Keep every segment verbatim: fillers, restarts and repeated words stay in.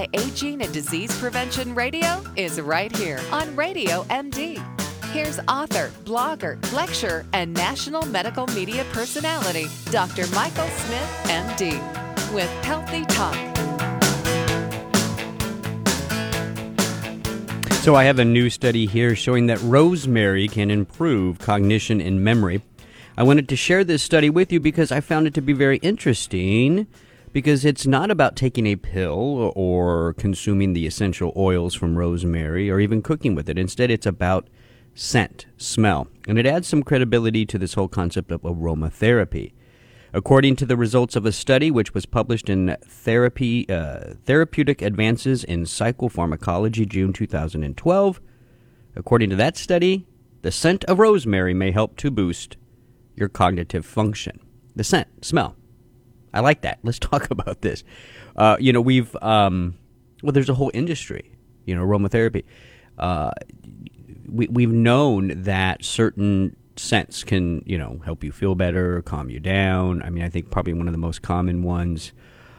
Anti-Aging and Disease Prevention Radio is right here on Radio M D. Here's author, blogger, lecturer, and national medical media personality, Doctor Michael Smith, M D, with Healthy Talk. So I have a new study here showing that rosemary can improve cognition and memory. I wanted to share this study with you because I found it to be very interesting, because it's not about taking a pill or consuming the essential oils from rosemary or even cooking with it. Instead, it's about scent, smell, and it adds some credibility to this whole concept of aromatherapy. According to the results of a study which was published in Therapy, uh, Therapeutic Advances in Psychopharmacology, June two thousand twelve, according to that study, the scent of rosemary may help to boost your cognitive function. The scent, smell. I like that. Let's talk about this. Uh, you know, we've, um, well, there's a whole industry, you know, aromatherapy. Uh, we, we've known that certain scents can, you know, help you feel better, calm you down. I mean, I think probably one of the most common ones,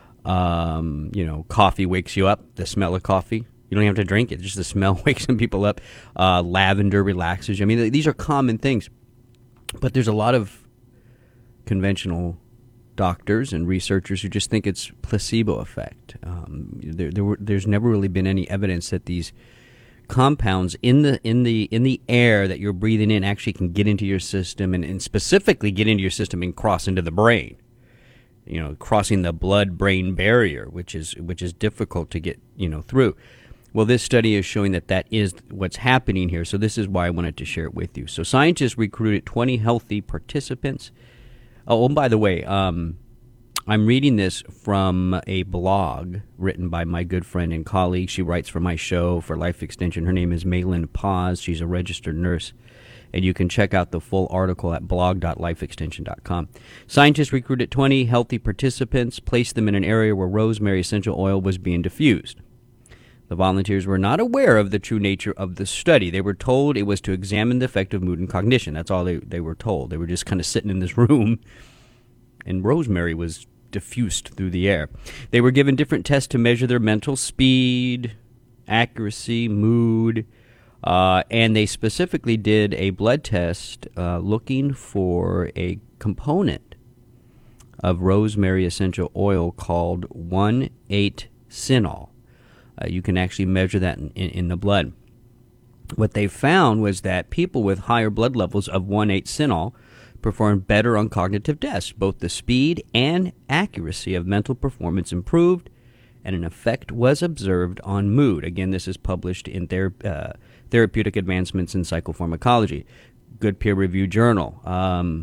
um, you know, coffee wakes you up, the smell of coffee. You don't have to drink it, just the smell wakes some people up. Uh, lavender relaxes you. I mean, these are common things. But there's a lot of conventional doctors and researchers who just think it's placebo effect. Um, there, there were, there's never really been any evidence that these compounds in the in the in the air that you're breathing in actually can get into your system and, and specifically get into your system and cross into the brain. You know, crossing the blood-brain barrier, which is which is difficult to get you know through. Well, this study is showing that that is what's happening here. So this is why I wanted to share it with you. So scientists recruited twenty healthy participants. Oh, and by the way, um, I'm reading this from a blog written by my good friend and colleague. She writes for my show for Life Extension. Her name is Malin Paz. She's a registered nurse. And you can check out the full article at blog dot life extension dot com. Scientists recruited twenty healthy participants, placed them in an area where rosemary essential oil was being diffused. The volunteers were not aware of the true nature of the study. They were told it was to examine the effect of mood and cognition. That's all they, they were told. They were just kind of sitting in this room, and rosemary was diffused through the air. They were given different tests to measure their mental speed, accuracy, mood, uh, and they specifically did a blood test uh, looking for a component of rosemary essential oil called one eight synol. Uh, you can actually measure that in, in, in the blood. What they found was that people with higher blood levels of one eight synol performed better on cognitive tests. Both the speed and accuracy of mental performance improved, and an effect was observed on mood. Again, this is published in Ther- uh, Therapeutic Advancements in Psychopharmacology, good peer-reviewed journal. Um,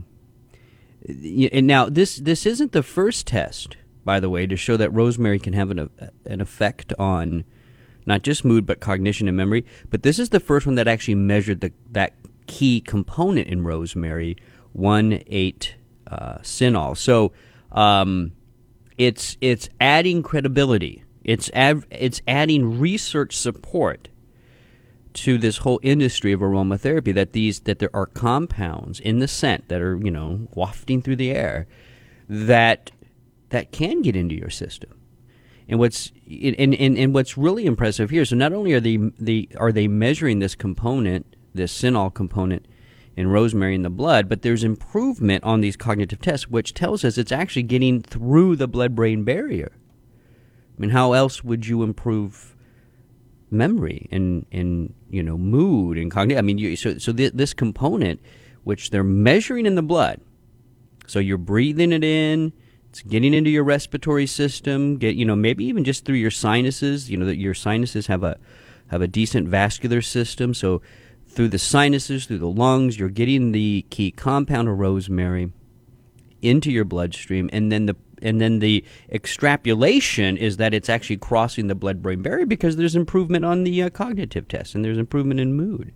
and now, this this isn't the first test, by the way, to show that rosemary can have an, an effect on not just mood, but cognition and memory. But this is the first one that actually measured the, that key component in rosemary, one eight uh, synol. So um, it's it's adding credibility. It's ad, it's adding research support to this whole industry of aromatherapy, that these that there are compounds in the scent that are, you know, wafting through the air that that can get into your system. And what's and, and, and what's really impressive here, so not only are they, they are they measuring this component, this synol component in rosemary in the blood, but there's improvement on these cognitive tests, which tells us it's actually getting through the blood-brain barrier. I mean, how else would you improve memory and, and you know, mood and cognition? I mean, you, so so th- this component, which they're measuring in the blood, so you're breathing it in, it's getting into your respiratory system, get you know maybe even just through your sinuses. You know that your sinuses have a have a decent vascular system, so through the sinuses, through the lungs, you're getting the key compound of rosemary into your bloodstream, and then the and then the extrapolation is that it's actually crossing the blood-brain barrier because there's improvement on the uh, cognitive tests and there's improvement in mood.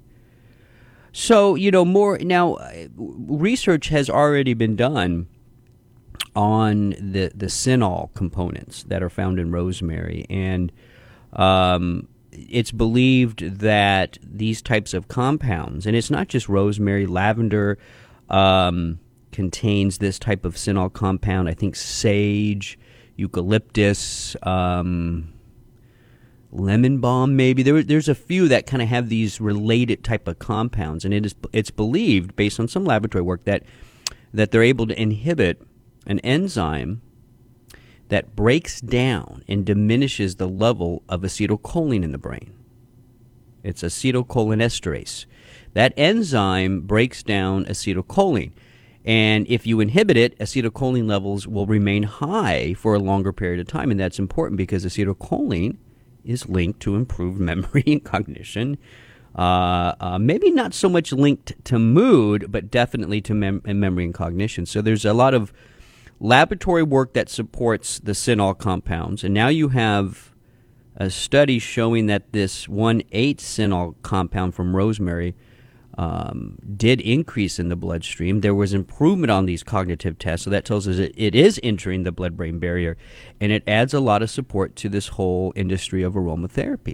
So you know more now. Research has already been done on the, the synol components that are found in rosemary. And um, it's believed that these types of compounds, and it's not just rosemary, lavender um, contains this type of synol compound. I think sage, eucalyptus, um, lemon balm, maybe. There, there's a few that kind of have these related type of compounds, and it is it's believed, based on some laboratory work, that that they're able to inhibit an enzyme that breaks down and diminishes the level of acetylcholine in the brain. It's acetylcholinesterase. That enzyme breaks down acetylcholine. And if you inhibit it, acetylcholine levels will remain high for a longer period of time. And that's important because acetylcholine is linked to improved memory and cognition. Uh, uh, maybe not so much linked to mood, but definitely to mem- memory and cognition. So there's a lot of laboratory work that supports the synol compounds. And now you have a study showing that this one eight synol compound from rosemary Um, did increase in the bloodstream. There was improvement on these cognitive tests, so that tells us it, it is entering the blood-brain barrier, and it adds a lot of support to this whole industry of aromatherapy.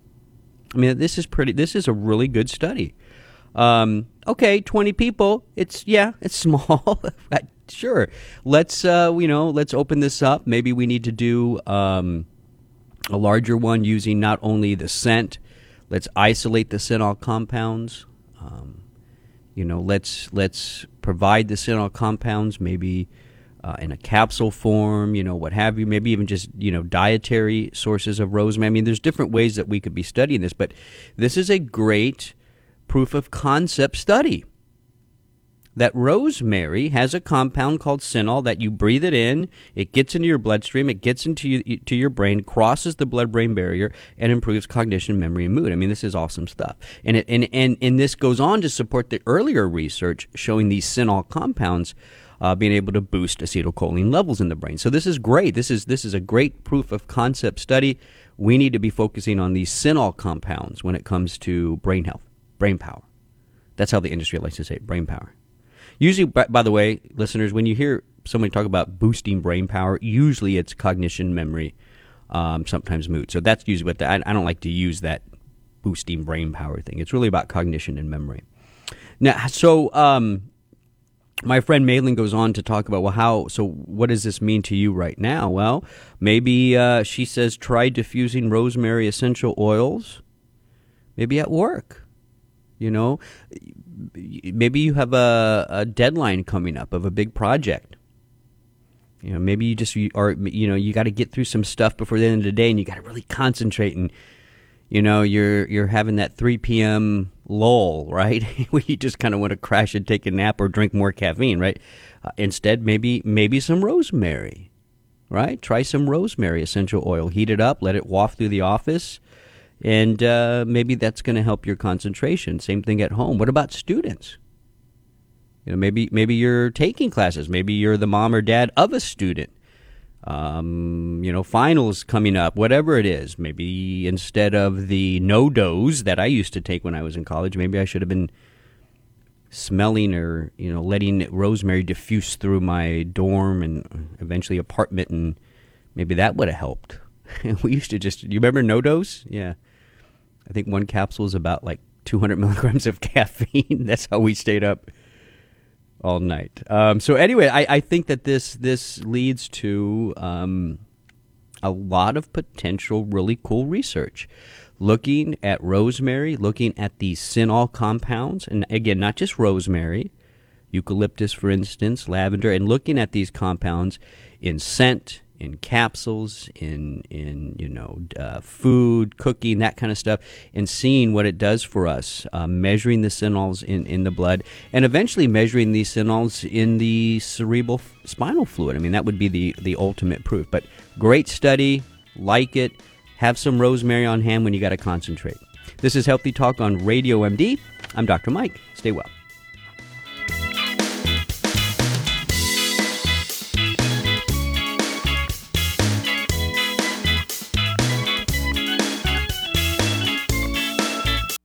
I mean, this is pretty. This is a really good study. Um, okay, twenty people. It's yeah, it's small. Sure. Let's uh, you know, let's open this up. Maybe we need to do um, a larger one using not only the scent. Let's isolate the synol compounds. Um, you know, let's let's provide the synol compounds maybe uh, in a capsule form, you know, what have you, maybe even just, you know, dietary sources of rosemary. I mean, there's different ways that we could be studying this, but this is a great proof of concept study that rosemary has a compound called synol that you breathe it in, it gets into your bloodstream, it gets into you, to your brain, crosses the blood-brain barrier, and improves cognition, memory, and mood. I mean, this is awesome stuff. And, it, and, and, and this goes on to support the earlier research showing these synol compounds uh, being able to boost acetylcholine levels in the brain. So this is great. This is, this is a great proof of concept study. We need to be focusing on these synol compounds when it comes to brain health, brain power. That's how the industry likes to say it, brain power. Usually, by, by the way, listeners, when you hear somebody talk about boosting brain power, usually it's cognition, memory, um, sometimes mood. So that's usually what the, I, I don't like to use that boosting brain power thing. It's really about cognition and memory. Now, so um, my friend Malin goes on to talk about, well, how, so what does this mean to you right now? Well, maybe uh, she says try diffusing rosemary essential oils, maybe at work. You know, maybe you have a, a deadline coming up of a big project. You know, maybe you just you are, you know, you got to get through some stuff before the end of the day, and you got to really concentrate. And you know, you're you're having that three p.m. lull, right? Where you just kind of want to crash and take a nap or drink more caffeine, right? Uh, instead, maybe maybe some rosemary, right? Try some rosemary essential oil. Heat it up, let it waft through the office. And uh, maybe that's going to help your concentration. Same thing at home. What about students? You know, maybe maybe you're taking classes. Maybe you're the mom or dad of a student. Um, you know, finals coming up. Whatever it is. Maybe instead of the no-dos that I used to take when I was in college, maybe I should have been smelling or you know letting rosemary diffuse through my dorm and eventually apartment, and maybe that would have helped. We used to just. You remember no-dos? Yeah. I think one capsule is about like two hundred milligrams of caffeine. That's how we stayed up all night. Um, so anyway, I, I think that this this leads to um, a lot of potential really cool research. Looking at rosemary, looking at these synol compounds, and again, not just rosemary, eucalyptus, for instance, lavender, and looking at these compounds in scent, in capsules, in, in you know, uh, food, cooking, that kind of stuff, and seeing what it does for us, uh, measuring the synols in, in the blood, and eventually measuring these synols in the cerebral f- spinal fluid. I mean, that would be the, the ultimate proof. But great study, like it, have some rosemary on hand when you got to concentrate. This is Healthy Talk on Radio M D. I'm Doctor Mike. Stay well.